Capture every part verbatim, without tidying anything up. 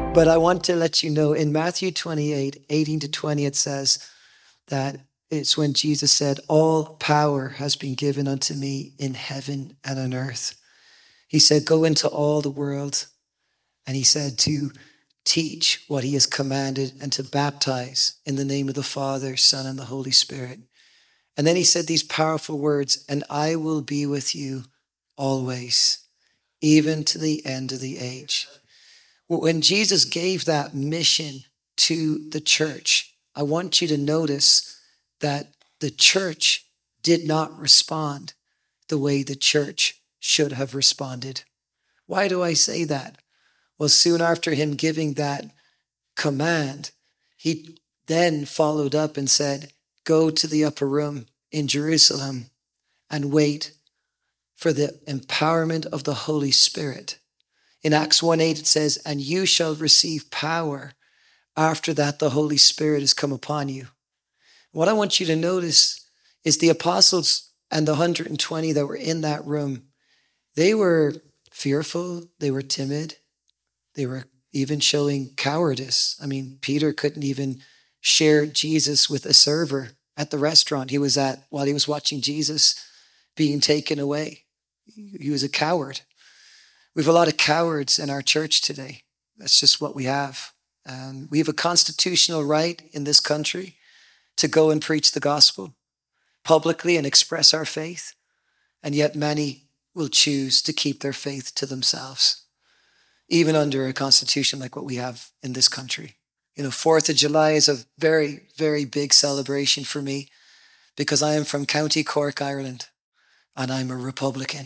But I want to let you know in Matthew twenty-eight, eighteen to twenty, it says that it's when Jesus said, all power has been given unto me in heaven and on earth. He said, go into all the world. And he said to teach what he has commanded and to baptize in the name of the Father, Son, and the Holy Spirit. And then he said these powerful words, and I will be with you always, even to the end of the age. When Jesus gave that mission to the church, I want you to notice that the church did not respond the way the church should have responded. Why do I say that? Well, soon after him giving that command, he then followed up and said, go to the upper room in Jerusalem and wait for the empowerment of the Holy Spirit. In Acts one eight, it says, and you shall receive power after that the Holy Spirit has come upon you. What I want you to notice is the apostles and the one hundred twenty that were in that room, they were fearful, they were timid, they were even showing cowardice. I mean, Peter couldn't even share Jesus with a server at the restaurant he was at while he was watching Jesus being taken away. He was a coward. We have a lot of cowards in our church today. That's just what we have. Um, we have a constitutional right in this country to go and preach the gospel publicly and express our faith. And yet many will choose to keep their faith to themselves, even under a constitution like what we have in this country. You know, fourth of July is a very, very big celebration for me because I am from County Cork, Ireland, and I'm a Republican.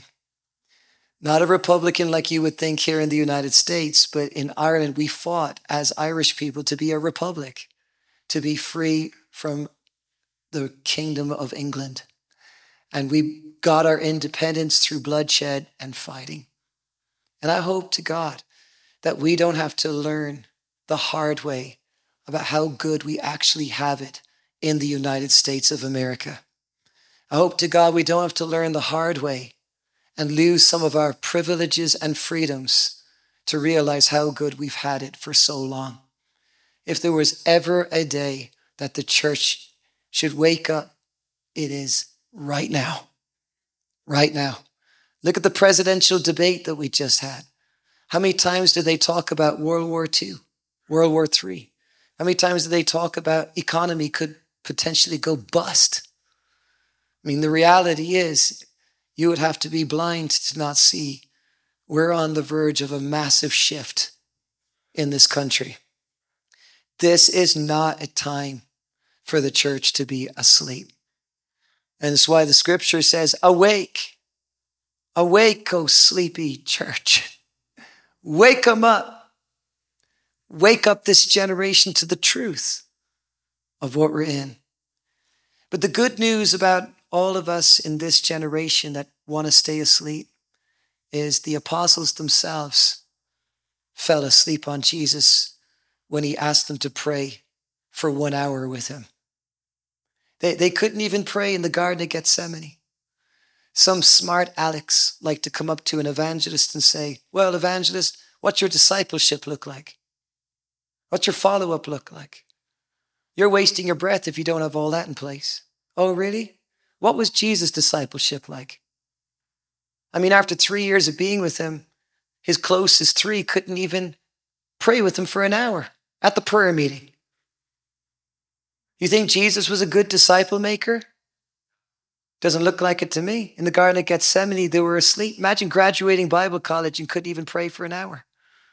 Not a Republican like you would think here in the United States, but in Ireland, we fought as Irish people to be a republic, to be free from the Kingdom of England. And we got our independence through bloodshed and fighting. And I hope to God that we don't have to learn the hard way about how good we actually have it in the United States of America. I hope to God we don't have to learn the hard way and lose some of our privileges and freedoms to realize how good we've had it for so long. If there was ever a day that the church should wake up, it is right now. Right now. Look at the presidential debate that we just had. How many times did they talk about World War Two, World War Three? How many times did they talk about economy could potentially go bust? I mean, the reality is you would have to be blind to not see we're on the verge of a massive shift in this country. This is not a time for the church to be asleep. And that's why the scripture says, awake, awake, O sleepy church. Wake them up. Wake up this generation to the truth of what we're in. But the good news about all of us in this generation that want to stay asleep is the apostles themselves fell asleep on Jesus when he asked them to pray for one hour with him. They, they couldn't even pray in the Garden of Gethsemane. Some smart Alex like to come up to an evangelist and say, well, evangelist, what's your discipleship look like? What's your follow-up look like? You're wasting your breath if you don't have all that in place. Oh, really? What was Jesus' discipleship like? I mean, after three years of being with him, his closest three couldn't even pray with him for an hour at the prayer meeting. You think Jesus was a good disciple maker? Doesn't look like it to me. In the Garden of Gethsemane, they were asleep. Imagine graduating Bible college and couldn't even pray for an hour.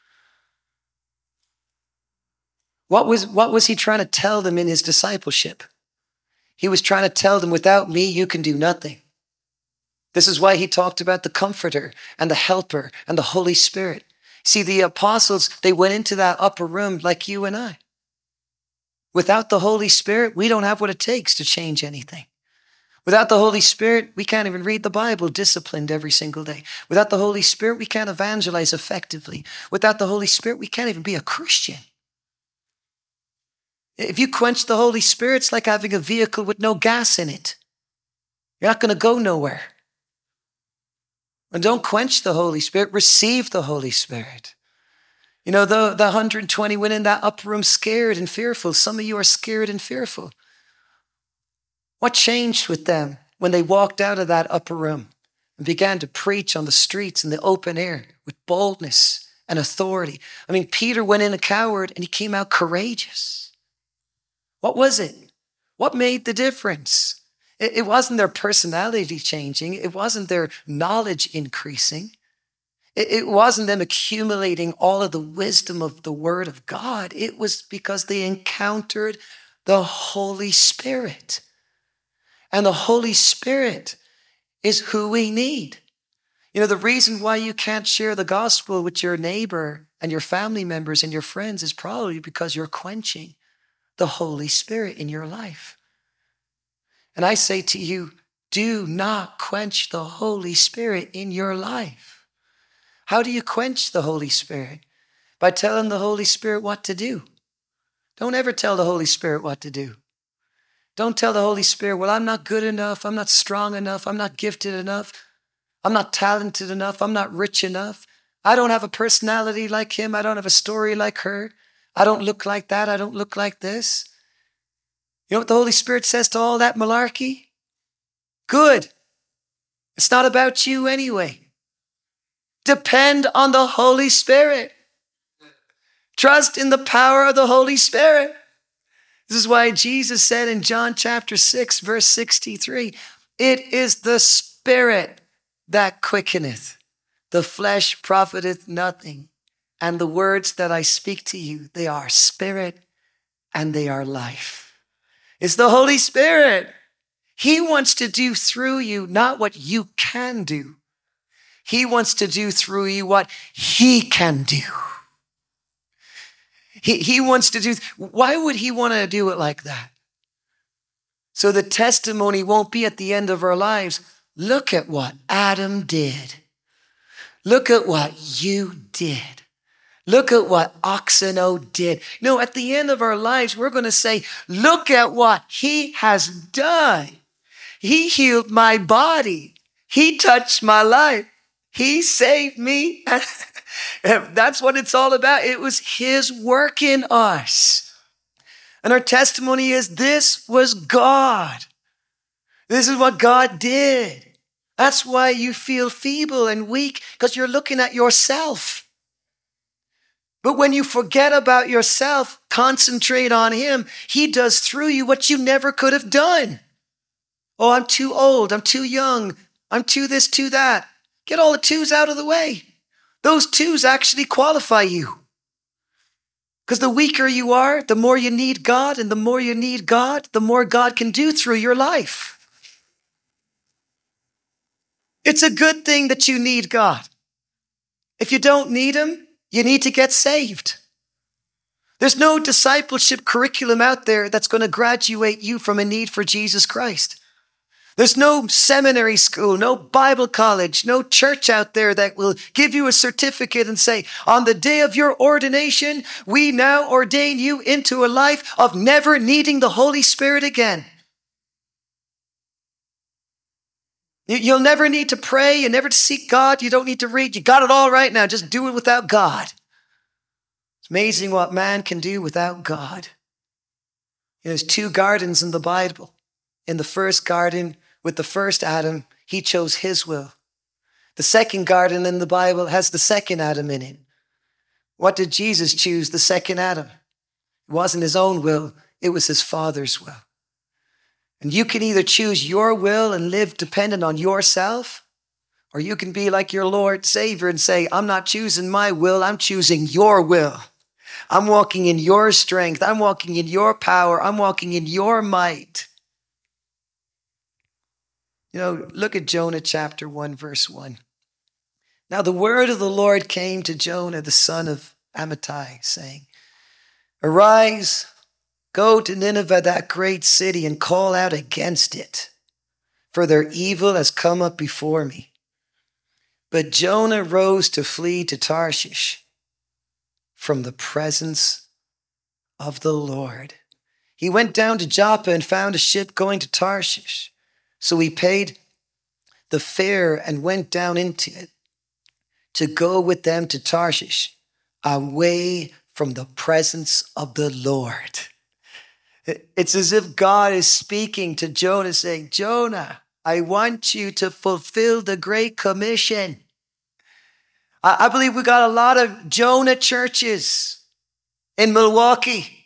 What was, what was he trying to tell them in his discipleship? He was trying to tell them, without me, you can do nothing. This is why he talked about the Comforter and the Helper and the Holy Spirit. See, the apostles, they went into that upper room like you and I. Without the Holy Spirit, we don't have what it takes to change anything. Without the Holy Spirit, we can't even read the Bible disciplined every single day. Without the Holy Spirit, we can't evangelize effectively. Without the Holy Spirit, we can't even be a Christian. If you quench the Holy Spirit, it's like having a vehicle with no gas in it. You're not going to go nowhere. And don't quench the Holy Spirit, receive the Holy Spirit. You know, the, the one hundred twenty went in that upper room scared and fearful. Some of you are scared and fearful. What changed with them when they walked out of that upper room and began to preach on the streets in the open air with boldness and authority? I mean, Peter went in a coward and he came out courageous. What was it? What made the difference? It, it wasn't their personality changing. It wasn't their knowledge increasing. It, it wasn't them accumulating all of the wisdom of the Word of God. It was because they encountered the Holy Spirit. And the Holy Spirit is who we need. You know, the reason why you can't share the gospel with your neighbor and your family members and your friends is probably because you're quenching the Holy Spirit in your life. And I say to you, do not quench the Holy Spirit in your life. How do you quench the Holy Spirit? By telling the Holy Spirit what to do. Don't ever tell the Holy Spirit what to do. Don't tell the Holy Spirit, well, I'm not good enough. I'm not strong enough. I'm not gifted enough. I'm not talented enough. I'm not rich enough. I don't have a personality like him. I don't have a story like her. I don't look like that. I don't look like this. You know what the Holy Spirit says to all that malarkey? Good. It's not about you anyway. Depend on the Holy Spirit. Trust in the power of the Holy Spirit. This is why Jesus said in John chapter six, verse sixty-three, it is the Spirit that quickeneth. The flesh profiteth nothing. And the words that I speak to you, they are spirit and they are life. It's the Holy Spirit. He wants to do through you not what you can do. He wants to do through you what he can do. He, he wants to do, why would he want to do it like that? So the testimony won't be at the end of our lives. Look at what Adam did. Look at what you did. Look at what Oxeno did. No, at the end of our lives, we're going to say, look at what he has done. He healed my body. He touched my life. He saved me. That's what it's all about. It was his work in us. And our testimony is this was God. This is what God did. That's why you feel feeble and weak, because you're looking at yourself. But when you forget about yourself, concentrate on him, he does through you what you never could have done. Oh, I'm too old. I'm too young. I'm too this, too that. Get all the twos out of the way. Those twos actually qualify you. Because the weaker you are, the more you need God, and the more you need God, the more God can do through your life. It's a good thing that you need God. If you don't need him, you need to get saved. There's no discipleship curriculum out there that's going to graduate you from a need for Jesus Christ. There's no seminary school, no Bible college, no church out there that will give you a certificate and say, on the day of your ordination, we now ordain you into a life of never needing the Holy Spirit again. You'll never need to pray. You never seek God. You don't need to read. You got it all right now. Just do it without God. It's amazing what man can do without God. You know, there's two gardens in the Bible. In the first garden, with the first Adam, he chose his will. The second garden in the Bible has the second Adam in it. What did Jesus choose? The second Adam. It wasn't his own will. It was his Father's will. And you can either choose your will and live dependent on yourself, or you can be like your Lord Savior and say, I'm not choosing my will, I'm choosing your will. I'm walking in your strength. I'm walking in your power. I'm walking in your might. You know, look at Jonah chapter one, verse one. Now the word of the Lord came to Jonah, the son of Amittai, saying, arise, go to Nineveh, that great city, and call out against it, for their evil has come up before me. But Jonah rose to flee to Tarshish from the presence of the Lord. He went down to Joppa and found a ship going to Tarshish. So he paid the fare and went down into it to go with them to Tarshish away from the presence of the Lord. It's as if God is speaking to Jonah, saying, Jonah, I want you to fulfill the Great Commission. I believe we got a lot of Jonah churches in Milwaukee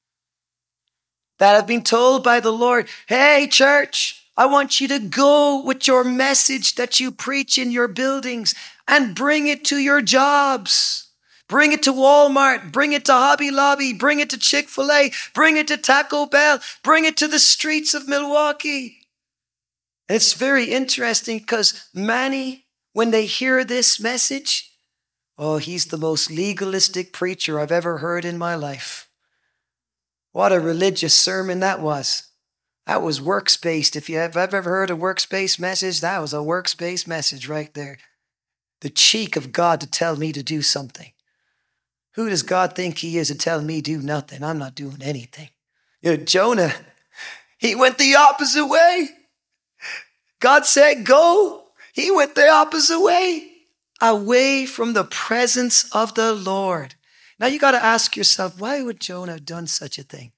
that have been told by the Lord, hey, church, I want you to go with your message that you preach in your buildings and bring it to your jobs. Bring it to Walmart, bring it to Hobby Lobby, bring it to Chick-fil-A, bring it to Taco Bell, bring it to the streets of Milwaukee. And it's very interesting because many, when they hear this message, oh, he's the most legalistic preacher I've ever heard in my life. What a religious sermon that was. That was works-based. If you have ever heard a works-based message, that was a works-based message right there. The cheek of God to tell me to do something. Who does God think he is to tell me do nothing? I'm not doing anything. You know, Jonah, he went the opposite way. God said, go. He went the opposite way. Away from the presence of the Lord. Now you got to ask yourself, why would Jonah have done such a thing?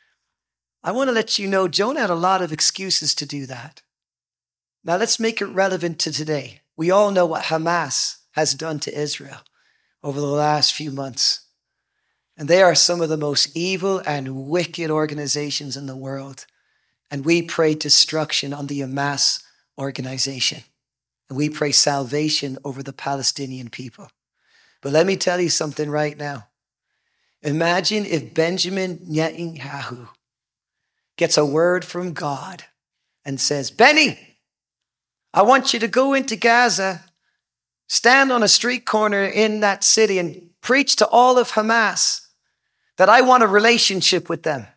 I want to let you know, Jonah had a lot of excuses to do that. Now let's make it relevant to today. We all know what Hamas has done to Israel over the last few months. And they are some of the most evil and wicked organizations in the world. And we pray destruction on the Hamas organization. And we pray salvation over the Palestinian people. But let me tell you something right now. Imagine if Benjamin Netanyahu gets a word from God and says, Benny, I want you to go into Gaza, stand on a street corner in that city and preach to all of Hamas that I want a relationship with them.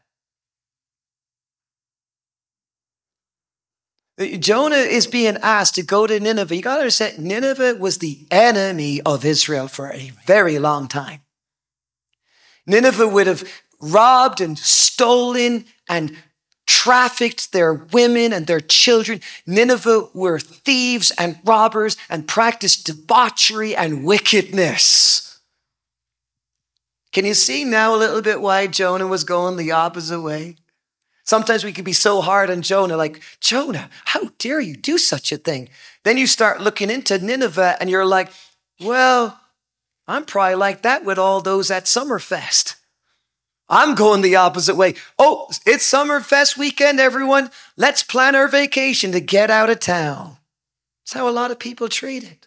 Jonah is being asked to go to Nineveh. You got to understand, Nineveh was the enemy of Israel for a very long time. Nineveh would have robbed and stolen and trafficked their women and their children. Nineveh were thieves and robbers and practiced debauchery and wickedness. Can you see now a little bit why Jonah was going the opposite way? Sometimes we can be so hard on Jonah, like, Jonah, how dare you do such a thing? Then you start looking into Nineveh and you're like, well, I'm probably like that with all those at Summerfest. I'm going the opposite way. Oh, it's Summerfest weekend, everyone. Let's plan our vacation to get out of town. That's how a lot of people treat it.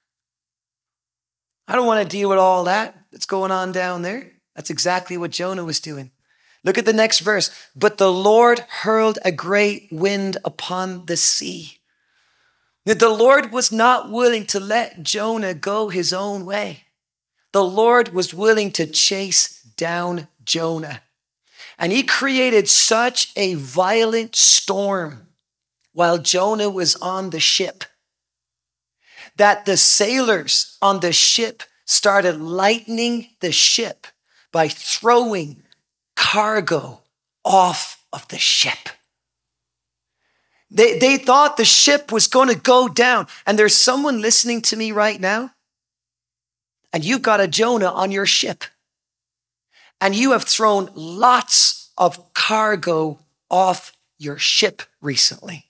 I don't want to deal with all that that's going on down there. That's exactly what Jonah was doing. Look at the next verse. But the Lord hurled a great wind upon the sea. The Lord was not willing to let Jonah go his own way. The Lord was willing to chase down Jonah. And he created such a violent storm while Jonah was on the ship that the sailors on the ship started lightening the ship by throwing cargo off of the ship. They, they thought the ship was going to go down. And there's someone listening to me right now, and you've got a Jonah on your ship. And you have thrown lots of cargo off your ship recently.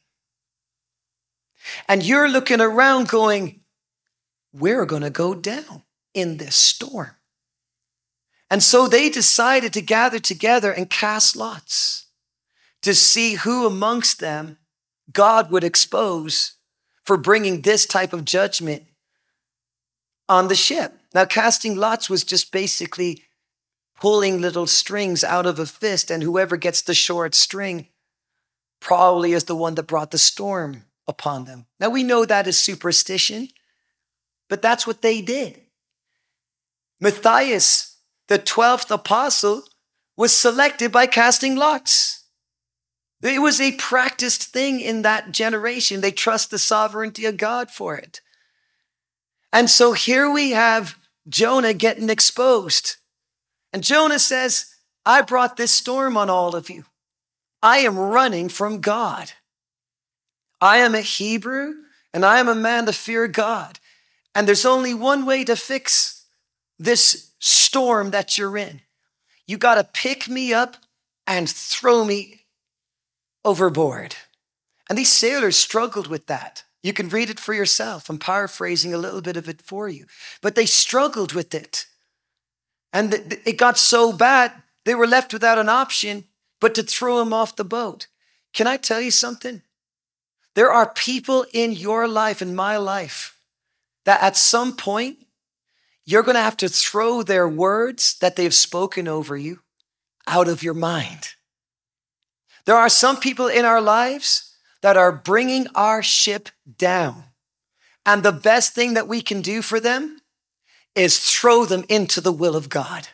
And you're looking around going, we're going to go down in this storm. And so they decided to gather together and cast lots to see who amongst them God would expose for bringing this type of judgment on the ship. Now, casting lots was just basically pulling little strings out of a fist, and whoever gets the short string probably is the one that brought the storm upon them. Now, we know that is superstition, but that's what they did. Matthias, the twelfth apostle, was selected by casting lots. It was a practiced thing in that generation. They trust the sovereignty of God for it. And so here we have Jonah getting exposed. And Jonah says, I brought this storm on all of you. I am running from God. I am a Hebrew and I am a man to fear God. And there's only one way to fix this storm that you're in. You got to pick me up and throw me overboard. And these sailors struggled with that. You can read it for yourself. I'm paraphrasing a little bit of it for you. But they struggled with it. And it got so bad, they were left without an option but to throw him off the boat. Can I tell you something? There are people in your life, in my life, that at some point, you're going to have to throw their words that they've spoken over you out of your mind. There are some people in our lives that are bringing our ship down. And the best thing that we can do for them is throw them into the will of God.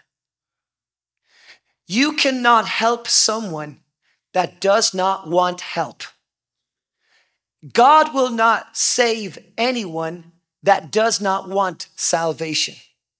You cannot help someone that does not want help. God will not save anyone that does not want salvation.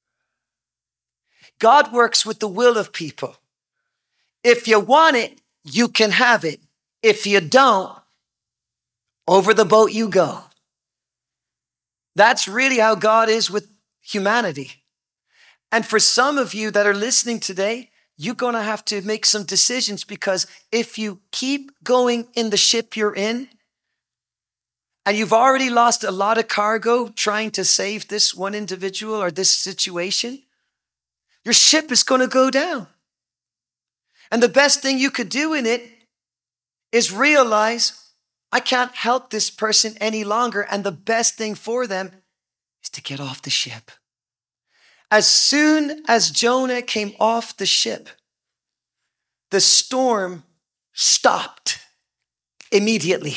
God works with the will of people. If you want it, you can have it. If you don't, over the boat you go. That's really how God is with humanity. And for some of you that are listening today, you're going to have to make some decisions, because if you keep going in the ship you're in, and you've already lost a lot of cargo trying to save this one individual or this situation, your ship is going to go down. And the best thing you could do in it is realize, I can't help this person any longer. And the best thing for them is to get off the ship. As soon as Jonah came off the ship, the storm stopped immediately.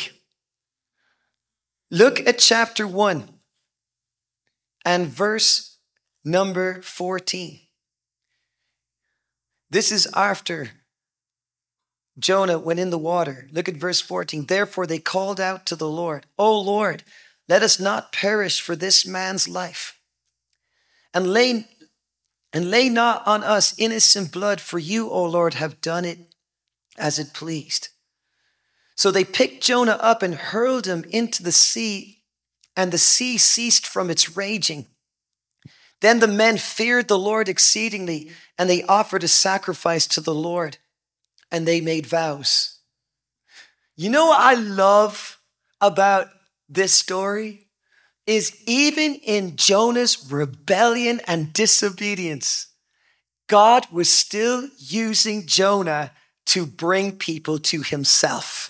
Look at chapter one and verse number fourteen. This is after Jonah went in the water. Look at verse fourteen. Therefore they called out to the Lord, O Lord, let us not perish for this man's life. And lay, and lay not on us innocent blood, for you, O Lord, have done it as it pleased. So they picked Jonah up and hurled him into the sea, and the sea ceased from its raging. Then the men feared the Lord exceedingly, and they offered a sacrifice to the Lord, and they made vows. You know what I love about this story is even in Jonah's rebellion and disobedience, God was still using Jonah to bring people to himself.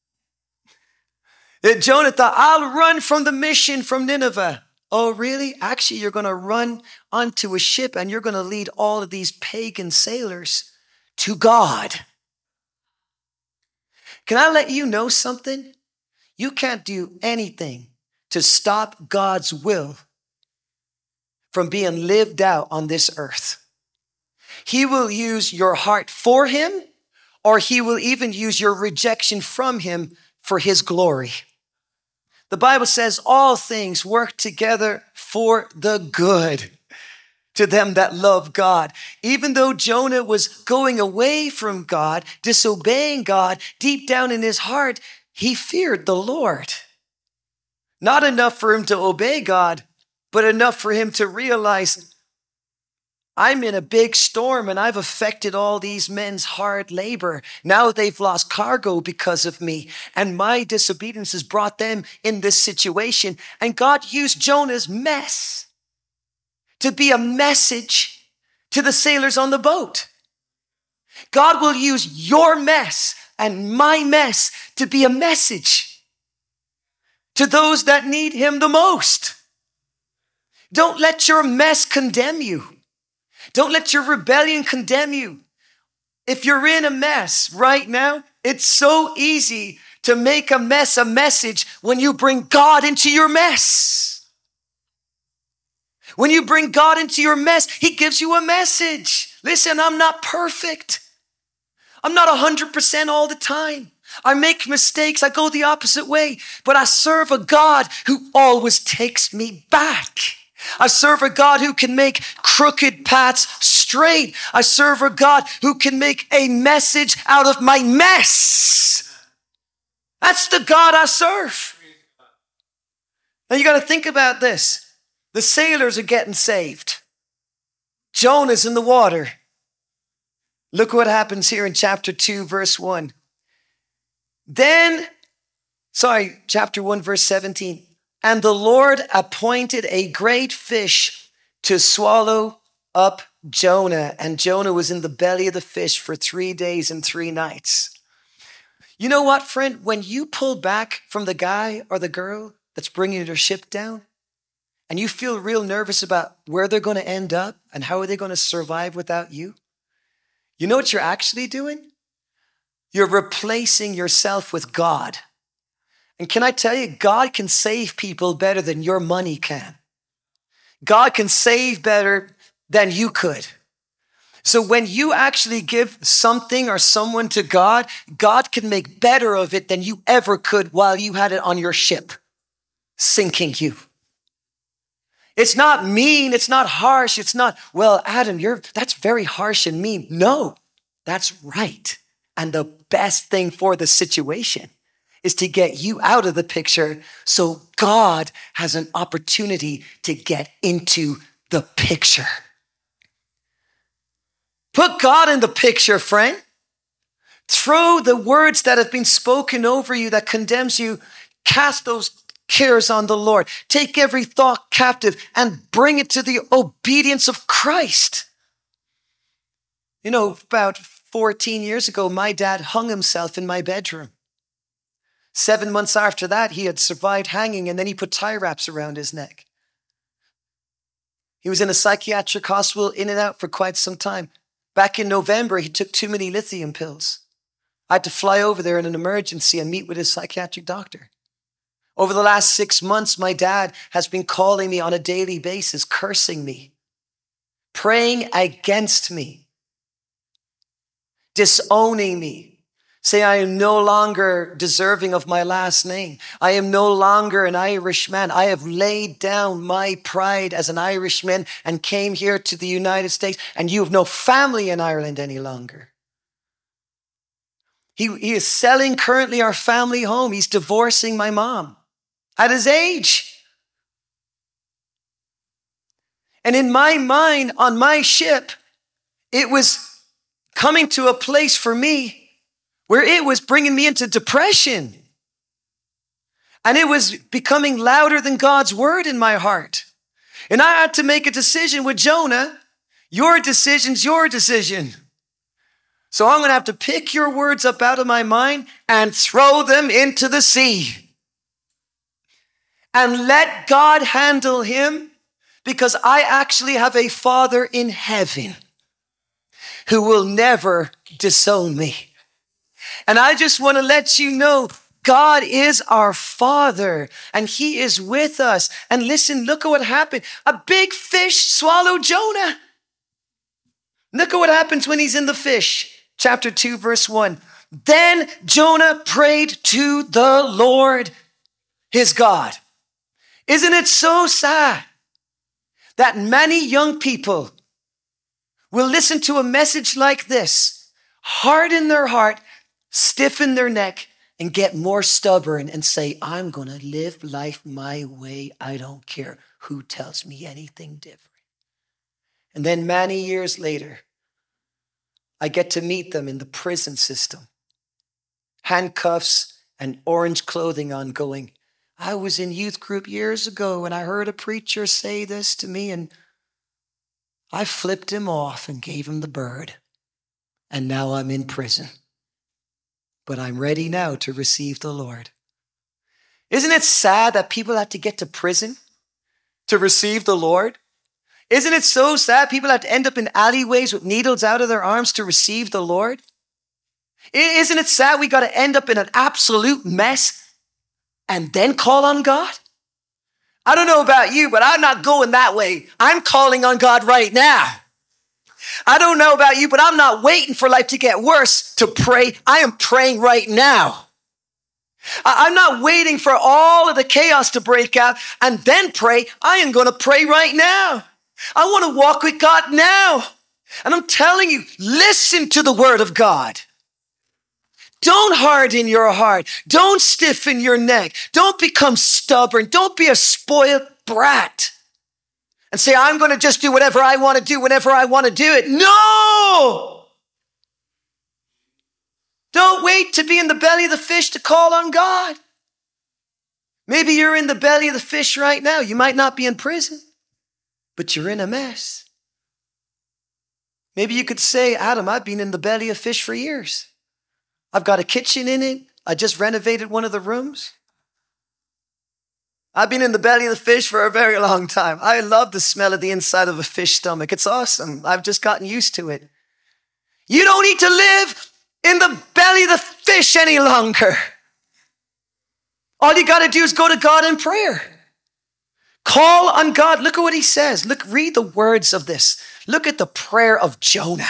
Jonah thought, I'll run from the mission from Nineveh. Oh, really? Actually, you're going to run onto a ship and you're going to lead all of these pagan sailors to God. Can I let you know something? You can't do anything to stop God's will from being lived out on this earth. He will use your heart for him, or he will even use your rejection from him for his glory. The Bible says all things work together for the good to them that love God. Even though Jonah was going away from God, disobeying God, deep down in his heart, he feared the Lord. Not enough for him to obey God, but enough for him to realize, I'm in a big storm and I've affected all these men's hard labor. Now they've lost cargo because of me, and my disobedience has brought them in this situation. And God used Jonah's mess to be a message to the sailors on the boat. God will use your mess and my mess to be a message to those that need him the most. Don't let your mess condemn you. Don't let your rebellion condemn you. If you're in a mess right now, it's so easy to make a mess a message when you bring God into your mess. When you bring God into your mess, he gives you a message. Listen, I'm not perfect. I'm not one hundred percent all the time. I make mistakes. I go the opposite way. But I serve a God who always takes me back. I serve a God who can make crooked paths straight. I serve a God who can make a message out of my mess. That's the God I serve. Now you got to think about this. The sailors are getting saved. Jonah's in the water. Look what happens here in chapter two, verse one. Then, sorry, chapter one, verse seventeen. And the Lord appointed a great fish to swallow up Jonah. And Jonah was in the belly of the fish for three days and three nights. You know what, friend? When you pull back from the guy or the girl that's bringing their ship down, and you feel real nervous about where they're going to end up and how are they going to survive without you, you know what you're actually doing? You're replacing yourself with God. And can I tell you, God can save people better than your money can. God can save better than you could. So when you actually give something or someone to God, God can make better of it than you ever could while you had it on your ship, sinking you. It's not mean. It's not harsh. It's not, well, Adam, you're, that's very harsh and mean. No, that's right. And the best thing for the situation is to get you out of the picture so God has an opportunity to get into the picture. Put God in the picture, friend. Throw the words that have been spoken over you that condemns you, cast those cares on the Lord. Take every thought captive and bring it to the obedience of Christ. You know, about fourteen years ago, my dad hung himself in my bedroom. Seven months after that, he had survived hanging, and then he put tie wraps around his neck. He was in a psychiatric hospital, in and out for quite some time. Back in November, he took too many lithium pills. I had to fly over there in an emergency and meet with his psychiatric doctor. Over the last six months, my dad has been calling me on a daily basis, cursing me, praying against me, disowning me, say I am no longer deserving of my last name. I am no longer an Irishman. I have laid down my pride as an Irishman and came here to the United States, and you have no family in Ireland any longer. He, he is selling currently our family home. He's divorcing my mom at his age. And in my mind, on my ship, it was coming to a place for me where it was bringing me into depression. And it was becoming louder than God's word in my heart. And I had to make a decision with Jonah. Your decision's your decision. So I'm going to have to pick your words up out of my mind and throw them into the sea. And let God handle him, because I actually have a Father in heaven who will never disown me. And I just want to let you know, God is our Father and he is with us. And listen, look at what happened. A big fish swallowed Jonah. Look at what happens when he's in the fish. Chapter two, verse one. Then Jonah prayed to the Lord, his God. Isn't it so sad that many young people will listen to a message like this, harden their heart, stiffen their neck, and get more stubborn and say, I'm going to live life my way. I don't care who tells me anything different. And then many years later, I get to meet them in the prison system, handcuffs and orange clothing on, going, I was in youth group years ago and I heard a preacher say this to me and I flipped him off and gave him the bird. And now I'm in prison. But I'm ready now to receive the Lord. Isn't it sad that people have to get to prison to receive the Lord? Isn't it so sad people have to end up in alleyways with needles out of their arms to receive the Lord? Isn't it sad we got to end up in an absolute mess and then call on God? I don't know about you, but I'm not going that way. I'm calling on God right now. I don't know about you, but I'm not waiting for life to get worse to pray. I am praying right now. I'm not waiting for all of the chaos to break out and then pray. I am going to pray right now. I want to walk with God now. And I'm telling you, listen to the word of God. Don't harden your heart. Don't stiffen your neck. Don't become stubborn. Don't be a spoiled brat. and say, I'm going to just do whatever I want to do whenever I want to do it. No! Don't wait to be in the belly of the fish to call on God. Maybe you're in the belly of the fish right now. You might not be in prison, but you're in a mess. Maybe you could say, Adam, I've been in the belly of fish for years. I've got a kitchen in it. I just renovated one of the rooms. I've been in the belly of the fish for a very long time. I love the smell of the inside of a fish stomach. It's awesome. I've just gotten used to it. You don't need to live in the belly of the fish any longer. All you got to do is go to God in prayer. Call on God. Look at what he says. Look, read the words of this. Look at the prayer of Jonah.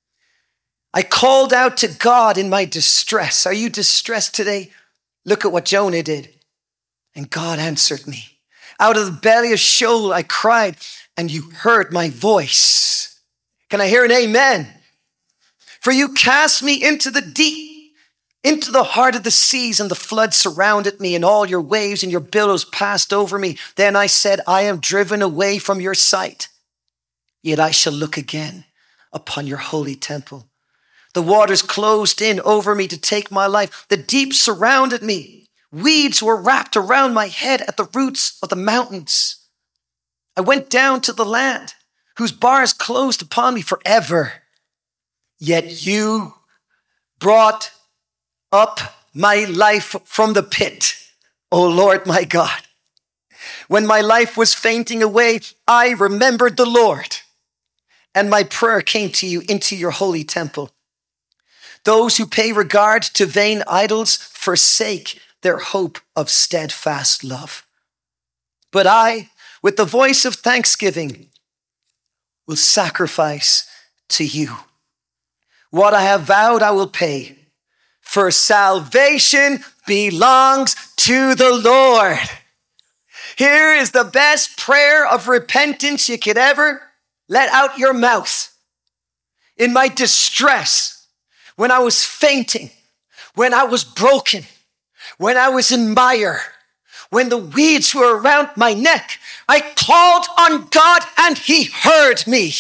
I called out to God in my distress. Are you distressed today? Look at what Jonah did. And God answered me. Out of the belly of Sheol I cried, and you heard my voice. Can I hear an amen? For you cast me into the deep, into the heart of the seas, and the flood surrounded me, and all your waves and your billows passed over me. Then I said, I am driven away from your sight, yet I shall look again upon your holy temple. The waters closed in over me to take my life. The deep surrounded me. Weeds were wrapped around my head at the roots of the mountains. I went down to the land whose bars closed upon me forever. Yet you brought up my life from the pit, O Lord my God. When my life was fainting away, I remembered the Lord, and my prayer came to you into your holy temple. Those who pay regard to vain idols forsake their hope of steadfast love. But I, with the voice of thanksgiving, will sacrifice to you. What I have vowed, I will pay, for salvation belongs to the Lord. Here is the best prayer of repentance you could ever let out your mouth. In my distress, when I was fainting, when I was broken, when I was in mire, when the weeds were around my neck, I called on God and he heard me.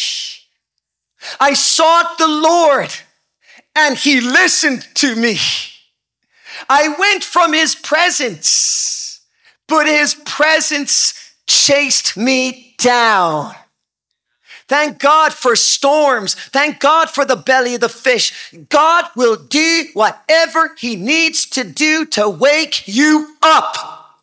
I sought the Lord and he listened to me. I went from his presence, but his presence chased me down. Thank God for storms. Thank God for the belly of the fish. God will do whatever he needs to do to wake you up.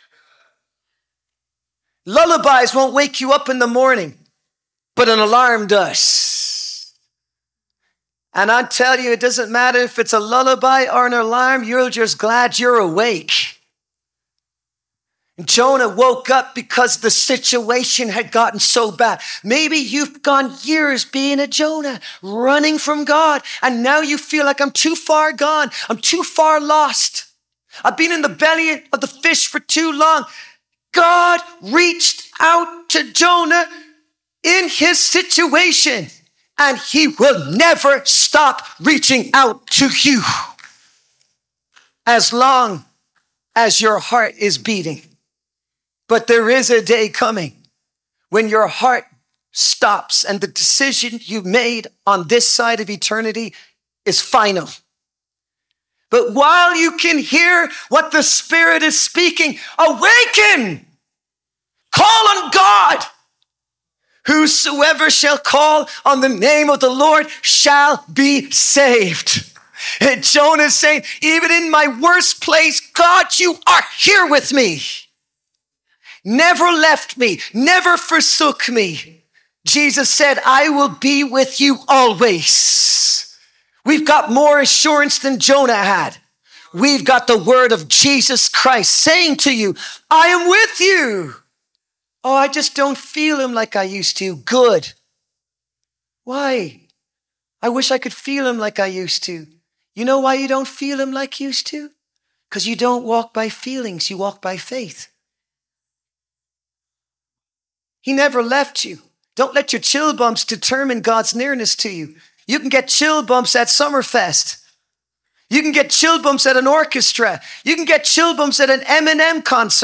Lullabies won't wake you up in the morning, but an alarm does. And I tell you, it doesn't matter if it's a lullaby or an alarm, you're just glad you're awake. Jonah woke up because the situation had gotten so bad. Maybe you've gone years being a Jonah, running from God, and now you feel like I'm too far gone. I'm too far lost. I've been in the belly of the fish for too long. God reached out to Jonah in his situation, and he will never stop reaching out to you as long as your heart is beating. But there is a day coming when your heart stops and the decision you made on this side of eternity is final. But while you can hear what the Spirit is speaking, awaken! Call on God! Whosoever shall call on the name of the Lord shall be saved. And Jonah is saying, even in my worst place, God, you are here with me. Never left me, never forsook me. Jesus said, I will be with you always. We've got more assurance than Jonah had. We've got the word of Jesus Christ saying to you, I am with you. Oh, I just don't feel him like I used to. Good. Why? I wish I could feel him like I used to. You know why you don't feel him like you used to? Because you don't walk by feelings, you walk by faith. He never left you. Don't let your chill bumps determine God's nearness to you. You can get chill bumps at Summerfest. You can get chill bumps at an orchestra. You can get chill bumps at an Eminem concert.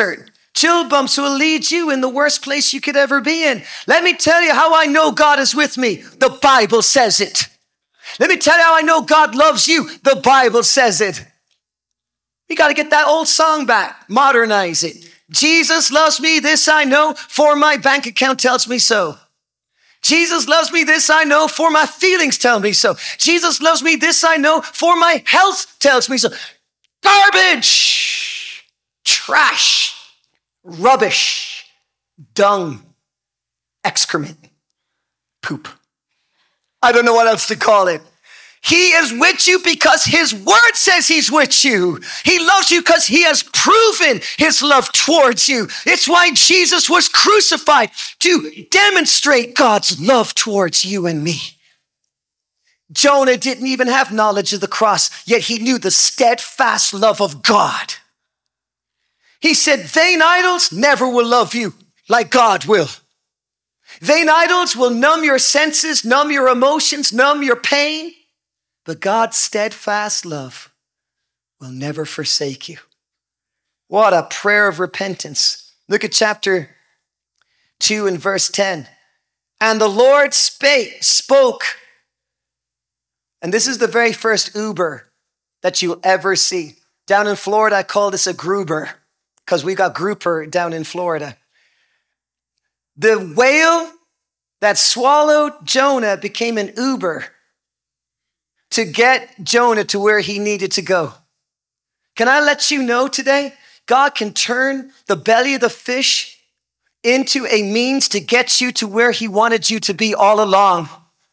Chill bumps will lead you in the worst place you could ever be in. Let me tell you how I know God is with me. The Bible says it. Let me tell you how I know God loves you. The Bible says it. You got to get that old song back. Modernize it. Jesus loves me, this I know, for my bank account tells me so. Jesus loves me, this I know, for my feelings tell me so. Jesus loves me, this I know, for my health tells me so. Garbage, trash, rubbish, dung, excrement, poop. I don't know what else to call it. He is with you because his word says he's with you. He loves you because he has proven his love towards you. It's why Jesus was crucified, to demonstrate God's love towards you and me. Jonah didn't even have knowledge of the cross, yet he knew the steadfast love of God. He said, vain idols never will love you like God will. Vain idols will numb your senses, numb your emotions, numb your pain. But God's steadfast love will never forsake you. What a prayer of repentance. Look at chapter two and verse ten. And the Lord spake, spoke. And this is the very first Uber that you'll ever see. Down in Florida, I call this a Gruber because we got grouper down in Florida. The whale that swallowed Jonah became an Uber to get Jonah to where he needed to go. Can I let you know today, God can turn the belly of the fish into a means to get you to where he wanted you to be all along.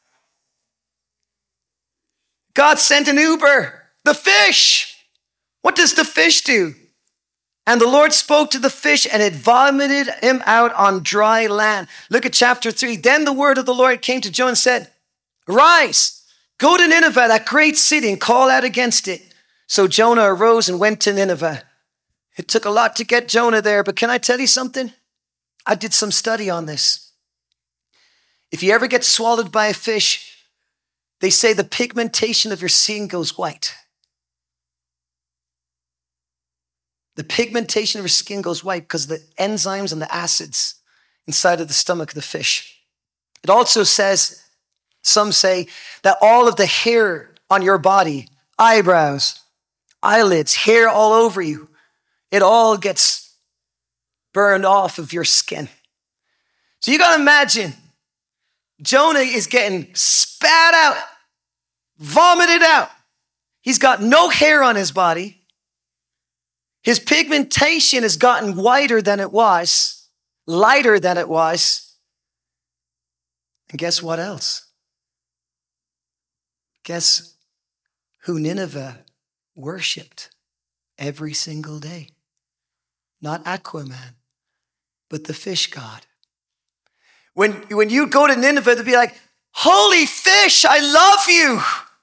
God sent an Uber, the fish. What does the fish do? And the Lord spoke to the fish and it vomited him out on dry land. Look at chapter three. Then the word of the Lord came to Jonah and said, rise. Go to Nineveh, that great city, and call out against it. So Jonah arose and went to Nineveh. It took a lot to get Jonah there, but can I tell you something? I did some study on this. If you ever get swallowed by a fish, they say the pigmentation of your skin goes white. The pigmentation of your skin goes white because of the enzymes and the acids inside of the stomach of the fish. It also says, some say that all of the hair on your body, eyebrows, eyelids, hair all over you, it all gets burned off of your skin. So you got to imagine Jonah is getting spat out, vomited out. He's got no hair on his body. His pigmentation has gotten whiter than it was, lighter than it was. And guess what else? Guess who Nineveh worshiped every single day? Not Aquaman, but the fish god. When, when you go to Nineveh, they'll be like, holy fish, I love you.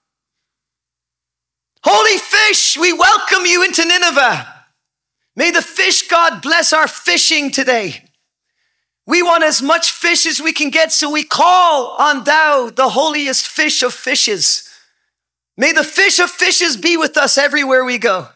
Holy fish, we welcome you into Nineveh. May the fish god bless our fishing today. We want as much fish as we can get, so we call on thou, the holiest fish of fishes. May the fish of fishes be with us everywhere we go.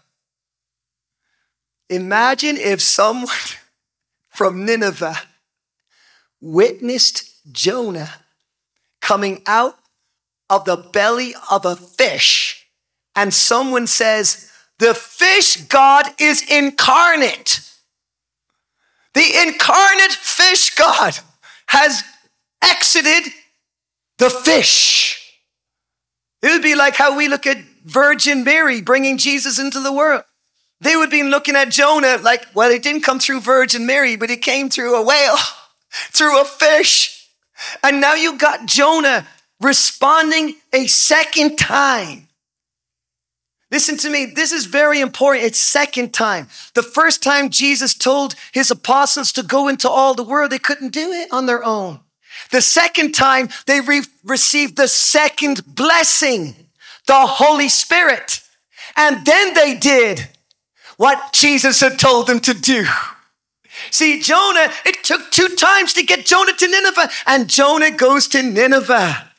Imagine if someone from Nineveh witnessed Jonah coming out of the belly of a fish, and someone says, the fish god is incarnate. The incarnate fish god has exited the fish. It would be like how we look at Virgin Mary bringing Jesus into the world. They would be looking at Jonah like, well, it didn't come through Virgin Mary, but it came through a whale, through a fish. And now you got Jonah responding a second time. Listen to me, this is very important. It's second time. The first time Jesus told his apostles to go into all the world, they couldn't do it on their own. The second time, they re- received the second blessing, the Holy Spirit. And then they did what Jesus had told them to do. See, Jonah, it took two times to get Jonah to Nineveh, and Jonah goes to Nineveh.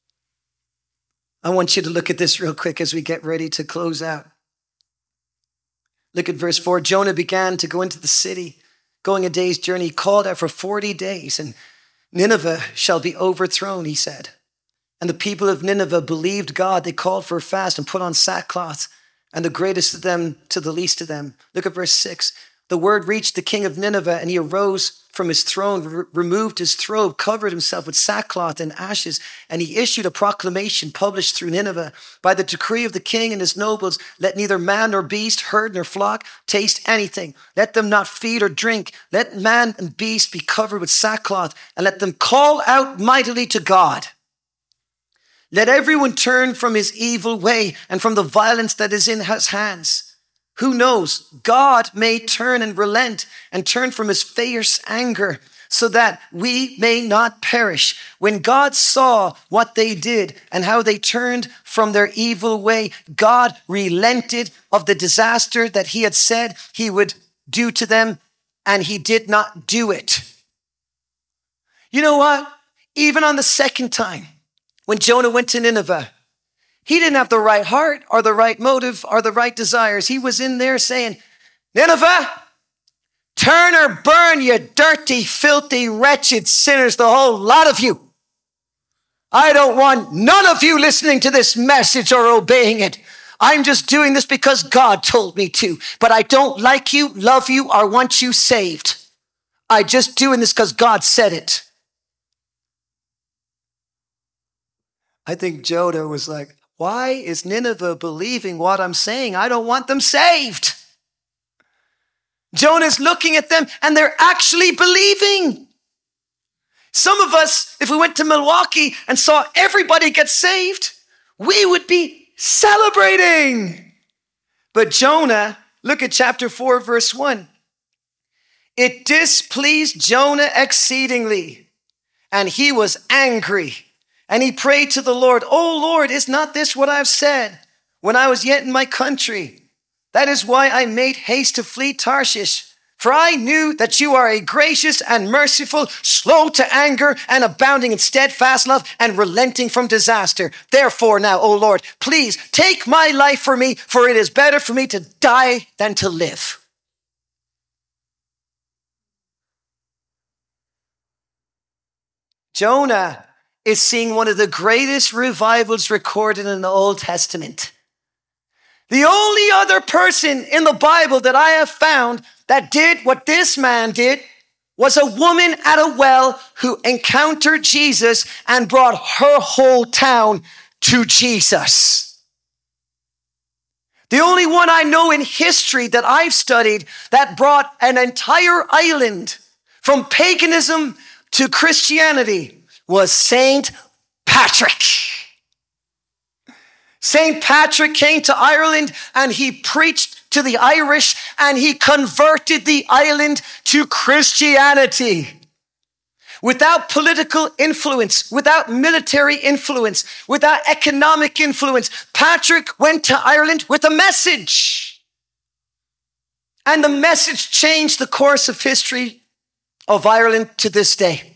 I want you to look at this real quick as we get ready to close out. Look at verse four. Jonah began to go into the city going a day's journey, he called out for forty days, and Nineveh shall be overthrown, he said. And the people of Nineveh believed God. They called for a fast and put on sackcloth, and the greatest of them to the least of them. Look at verse six. The word reached the king of Nineveh, and he arose from his throne, re- removed his robe, covered himself with sackcloth and ashes, and he issued a proclamation published through Nineveh. By the decree of the king and his nobles, let neither man nor beast, herd nor flock taste anything. Let them not feed or drink. Let man and beast be covered with sackcloth, and let them call out mightily to God. Let everyone turn from his evil way and from the violence that is in his hands. Who knows? God may turn and relent and turn from his fierce anger so that we may not perish. When God saw what they did and how they turned from their evil way, God relented of the disaster that he had said he would do to them, and he did not do it. You know what? Even on the second time, when Jonah went to Nineveh, he didn't have the right heart or the right motive or the right desires. He was in there saying, Nineveh, turn or burn, you dirty, filthy, wretched sinners, the whole lot of you. I don't want none of you listening to this message or obeying it. I'm just doing this because God told me to, but I don't like you, love you, or want you saved. I'm just doing this because God said it. I think Jonah was like, why is Nineveh believing what I'm saying? I don't want them saved. Jonah's looking at them and they're actually believing. Some of us, if we went to Milwaukee and saw everybody get saved, we would be celebrating. But Jonah, look at chapter four, verse one. It displeased Jonah exceedingly, and he was angry. And he prayed to the Lord, "Oh Lord, is not this what I've said when I was yet in my country? That is why I made haste to flee Tarshish. For I knew that you are a gracious and merciful, slow to anger and abounding in steadfast love and relenting from disaster. Therefore now, O Lord, please take my life for me, for it is better for me to die than to live." Jonah is seeing one of the greatest revivals recorded in the Old Testament. The only other person in the Bible that I have found that did what this man did was a woman at a well who encountered Jesus and brought her whole town to Jesus. The only one I know in history that I've studied that brought an entire island from paganism to Christianity was Saint Patrick. Saint Patrick came to Ireland and he preached to the Irish and he converted the island to Christianity. Without political influence, without military influence, without economic influence, Patrick went to Ireland with a message. And the message changed the course of history of Ireland to this day.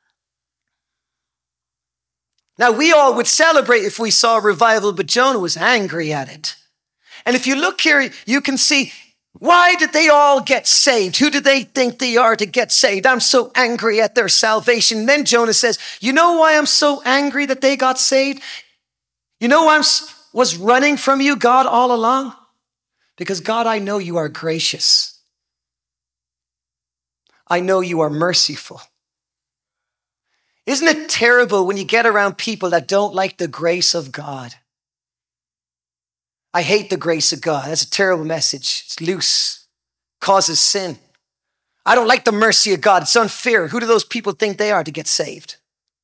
Now, we all would celebrate if we saw a revival, but Jonah was angry at it. And if you look here, you can see, why did they all get saved? Who did they think they are to get saved? I'm so angry at their salvation. And then Jonah says, you know why I'm so angry that they got saved? You know why I was running from you, God, all along? Because God, I know you are gracious. I know you are merciful. Isn't it terrible when you get around people that don't like the grace of God? I hate the grace of God. That's a terrible message. It's loose, causes sin. I don't like the mercy of God. It's unfair. Who do those people think they are to get saved?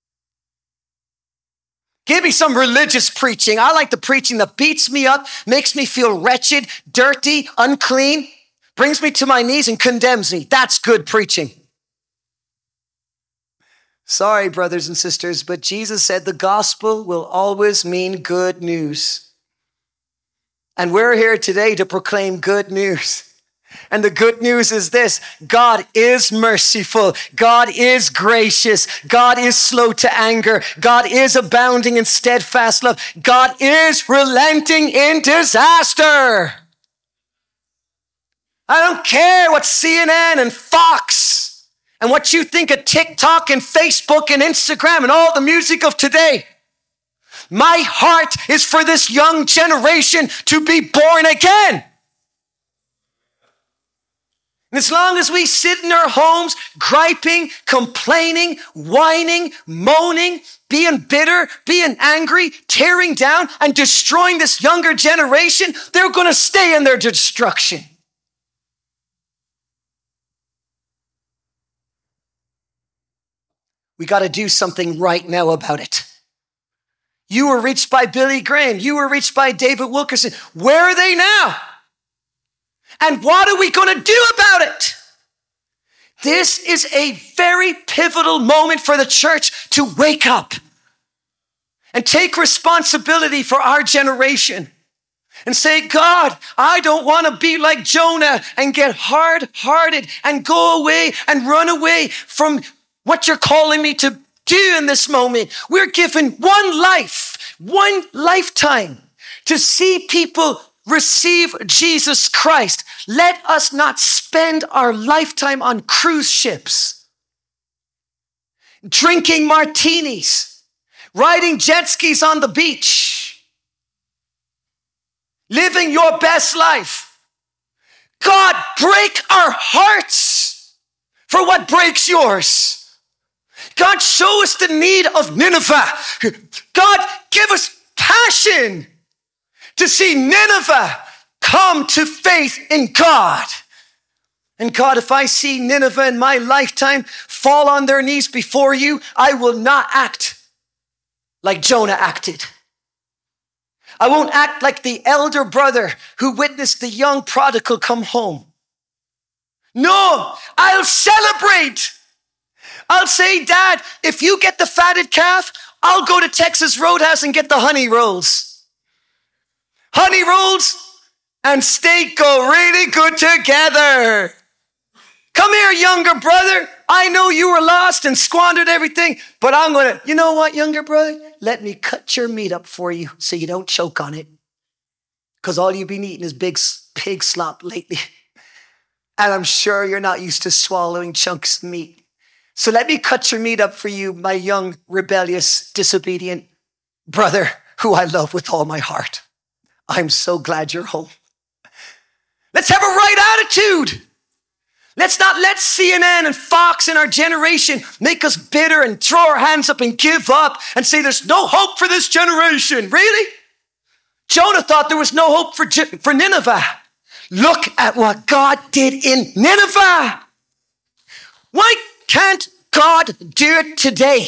Give me some religious preaching. I like the preaching that beats me up, makes me feel wretched, dirty, unclean, brings me to my knees and condemns me. That's good preaching. Sorry, brothers and sisters, but Jesus said the gospel will always mean good news. And we're here today to proclaim good news. And the good news is this: God is merciful. God is gracious. God is slow to anger. God is abounding in steadfast love. God is relenting in disaster. I don't care what C N N and Fox and what you think of TikTok and Facebook and Instagram and all the music of today. My heart is for this young generation to be born again. And as long as we sit in our homes, griping, complaining, whining, moaning, being bitter, being angry, tearing down, and destroying this younger generation, they're going to stay in their destruction. We got to do something right now about it. You were reached by Billy Graham. You were reached by David Wilkerson. Where are they now? And what are we going to do about it? This is a very pivotal moment for the church to wake up and take responsibility for our generation and say, God, I don't want to be like Jonah and get hard-hearted and go away and run away from what you're calling me to do in this moment. We're given one life, one lifetime to see people receive Jesus Christ. Let us not spend our lifetime on cruise ships, drinking martinis, riding jet skis on the beach, living your best life. God, break our hearts for what breaks yours. God, show us the need of Nineveh. God, give us passion to see Nineveh come to faith in God. And God, if I see Nineveh in my lifetime fall on their knees before you, I will not act like Jonah acted. I won't act like the elder brother who witnessed the young prodigal come home. No, I'll celebrate. I'll say, Dad, if you get the fatted calf, I'll go to Texas Roadhouse and get the honey rolls. Honey rolls and steak go really good together. Come here, younger brother. I know you were lost and squandered everything, but I'm going to, you know what, younger brother? Let me cut your meat up for you so you don't choke on it. Because all you've been eating is big pig slop lately. And I'm sure you're not used to swallowing chunks of meat. So let me cut your meat up for you, my young, rebellious, disobedient brother who I love with all my heart. I'm so glad you're home. Let's have a right attitude. Let's not let C N N and Fox and our generation make us bitter and throw our hands up and give up and say there's no hope for this generation. Really? Jonah thought there was no hope for, for Nineveh. Look at what God did in Nineveh. Why can't God do it today?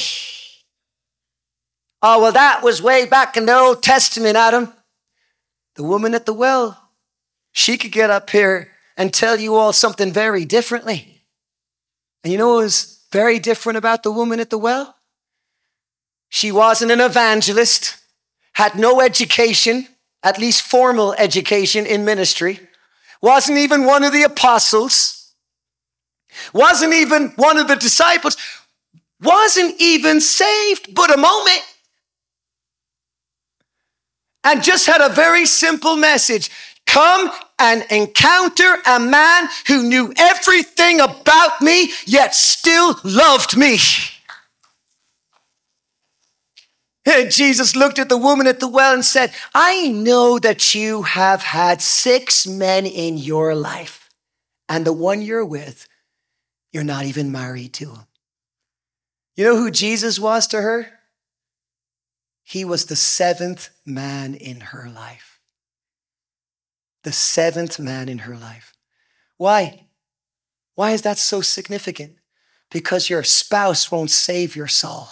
Oh, well, that was way back in the Old Testament, Adam. The woman at the well, she could get up here and tell you all something very differently. And you know what was very different about the woman at the well? She wasn't an evangelist, had no education, at least formal education in ministry, wasn't even one of the apostles, wasn't even one of the disciples, wasn't even saved but a moment. And just had a very simple message. Come and encounter a man who knew everything about me, yet still loved me. And Jesus looked at the woman at the well and said, I know that you have had six men in your life, and the one you're with, you're not even married to him. You know who Jesus was to her? He was the seventh man in her life. The seventh man in her life. Why? Why is that so significant? Because your spouse won't save your soul.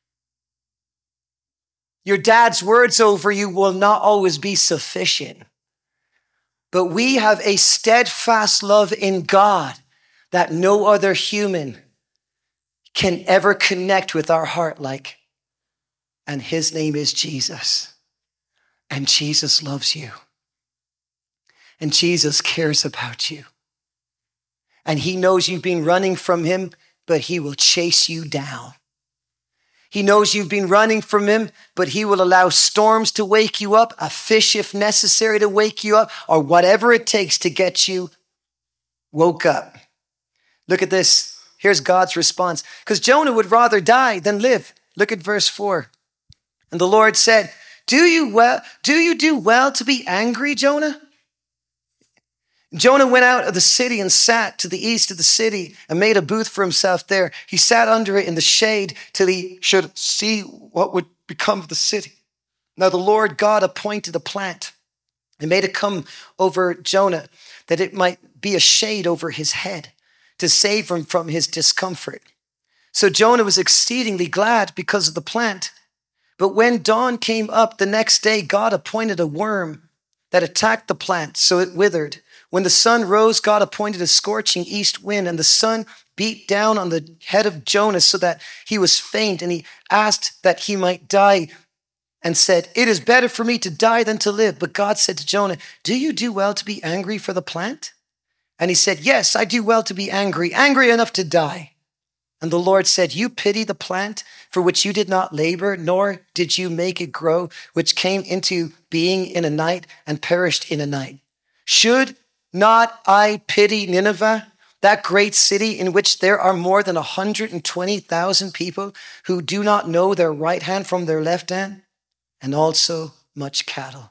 Your dad's words over you will not always be sufficient. But we have a steadfast love in God that no other human can ever connect with our heart like. And his name is Jesus. And Jesus loves you. And Jesus cares about you. And he knows you've been running from him, but he will chase you down. He knows you've been running from him, but he will allow storms to wake you up, a fish if necessary to wake you up, or whatever it takes to get you woke up. Look at this. Here's God's response. Because Jonah would rather die than live. Look at verse four. And the Lord said, do you well, do you do well to be angry, Jonah? Jonah went out of the city and sat to the east of the city and made a booth for himself there. He sat under it in the shade till he should see what would become of the city. Now the Lord God appointed a plant and made it come over Jonah, that it might be a shade over his head to save him from his discomfort. So Jonah was exceedingly glad because of the plant. But when dawn came up the next day, God appointed a worm that attacked the plant, so it withered. When the sun rose, God appointed a scorching east wind, and the sun beat down on the head of Jonah so that he was faint, and he asked that he might die and said, it is better for me to die than to live. But God said to Jonah, do you do well to be angry for the plant? And he said, yes, I do well to be angry, angry enough to die. And the Lord said, you pity the plant for which you did not labor, nor did you make it grow, which came into being in a night and perished in a night. Should not I pity Nineveh, that great city in which there are more than one hundred twenty thousand people who do not know their right hand from their left hand, and also much cattle?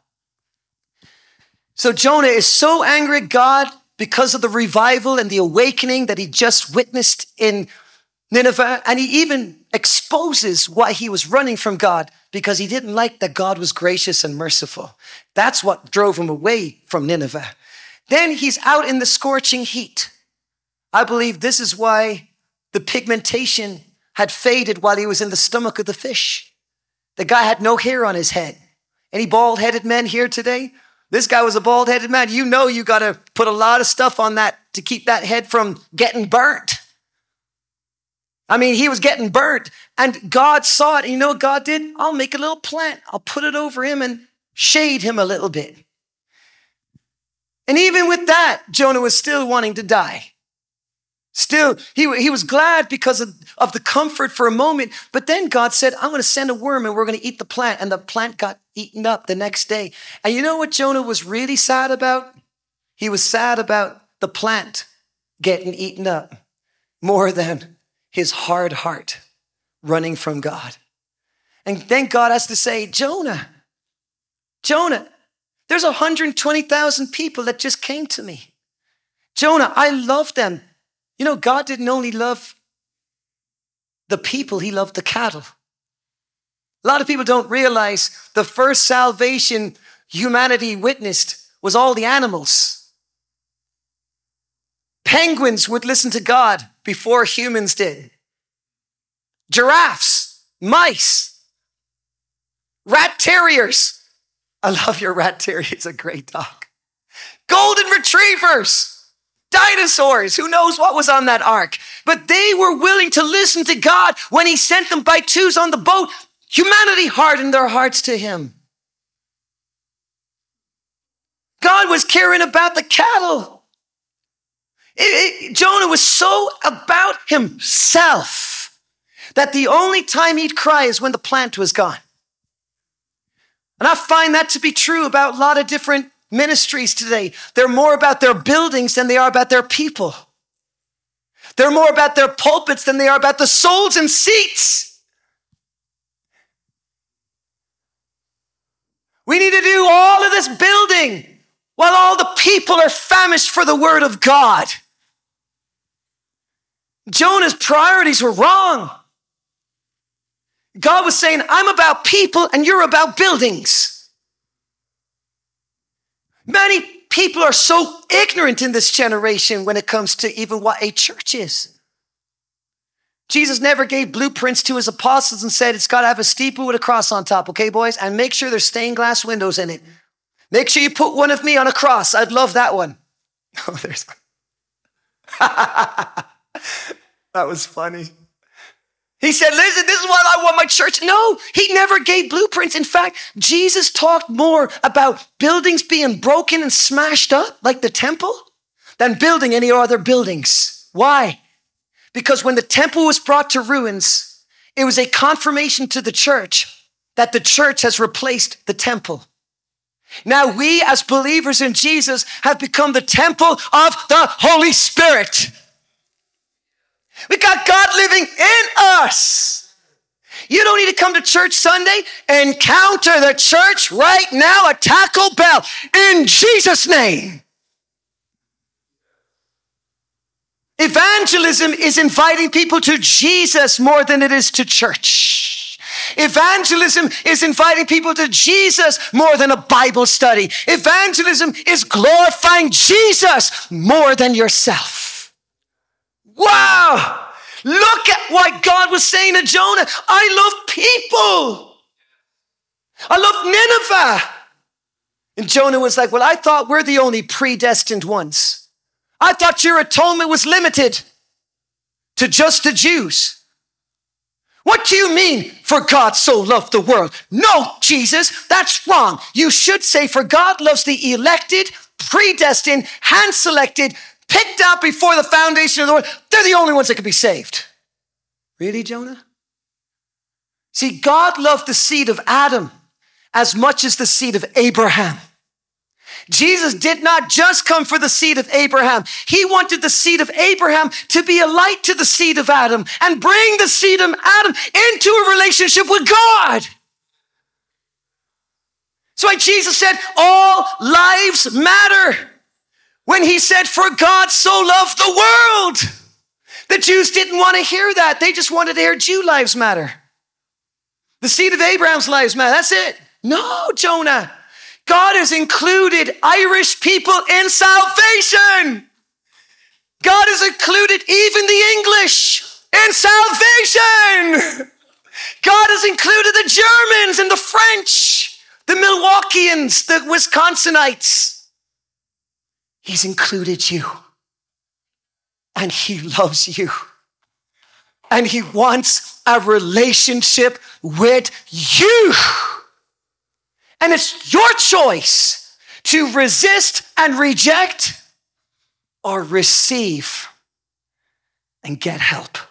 So Jonah is so angry at God because of the revival and the awakening that he just witnessed in Nineveh. And he even exposes why he was running from God, because he didn't like that God was gracious and merciful. That's what drove him away from Nineveh. Then he's out in the scorching heat. I believe this is why the pigmentation had faded while he was in the stomach of the fish. The guy had no hair on his head. Any bald-headed men here today? This guy was a bald-headed man. You know you got to put a lot of stuff on that to keep that head from getting burnt. I mean, he was getting burnt, and God saw it. And you know what God did? I'll make a little plant. I'll put it over him and shade him a little bit. And even with that, Jonah was still wanting to die. Still, he, he was glad because of, of the comfort for a moment. But then God said, I'm going to send a worm and we're going to eat the plant. And the plant got eaten up the next day. And you know what Jonah was really sad about? He was sad about the plant getting eaten up more than his hard heart running from God. And then God has to say, Jonah, Jonah, there's one hundred twenty thousand people that just came to me. Jonah, I love them. You know, God didn't only love the people, he loved the cattle. A lot of people don't realize the first salvation humanity witnessed was all the animals. Penguins would listen to God before humans did. Giraffes, mice, rat terriers. I love your rat terrier. He's a great dog. Golden retrievers. Dinosaurs, who knows what was on that ark? But they were willing to listen to God when he sent them by twos on the boat. Humanity hardened their hearts to him. God was caring about the cattle. It, it, Jonah was so about himself that the only time he'd cry is when the plant was gone. And I find that to be true about a lot of different ministries today. They're more about their buildings than they are about their people. They're more about their pulpits than they are about the souls and seats. We need to do all of this building while all the people are famished for the word of God. Jonah's priorities were wrong. God was saying, I'm about people and you're about buildings. Many people are so ignorant in this generation when it comes to even what a church is. Jesus never gave blueprints to his apostles and said, it's got to have a steeple with a cross on top, okay, boys? And make sure there's stained glass windows in it. Make sure you put one of me on a cross. I'd love that one. Oh, there's one. That was funny. He said, listen, this is what I want my church. No, he never gave blueprints. In fact, Jesus talked more about buildings being broken and smashed up, like the temple, than building any other buildings. Why? Because when the temple was brought to ruins, it was a confirmation to the church that the church has replaced the temple. Now we as believers in Jesus have become the temple of the Holy Spirit. We got God living in us. You don't need to come to church Sunday. Encounter the church right now at Taco Bell in Jesus' name. Evangelism is inviting people to Jesus more than it is to church. Evangelism is inviting people to Jesus more than a Bible study. Evangelism is glorifying Jesus more than yourself. Wow! Look at what God was saying to Jonah. I love people. I love Nineveh. And Jonah was like, well, I thought we're the only predestined ones. I thought your atonement was limited to just the Jews. What do you mean, for God so loved the world? No, Jesus, that's wrong. You should say, for God loves the elected, predestined, hand-selected, picked out before the foundation of the world. They're the only ones that can be saved. Really, Jonah? See, God loved the seed of Adam as much as the seed of Abraham. Jesus did not just come for the seed of Abraham. He wanted the seed of Abraham to be a light to the seed of Adam and bring the seed of Adam into a relationship with God. So why Jesus said, all lives matter. When he said, for God so loved the world. The Jews didn't want to hear that. They just wanted to hear Jew lives matter. The seed of Abraham's lives matter. That's it. No, Jonah. God has included Irish people in salvation. God has included even the English in salvation. God has included the Germans and the French, the Milwaukeeans, the Wisconsinites. He's included you. And he loves you. And he wants a relationship with you. And it's your choice to resist and reject or receive and get help.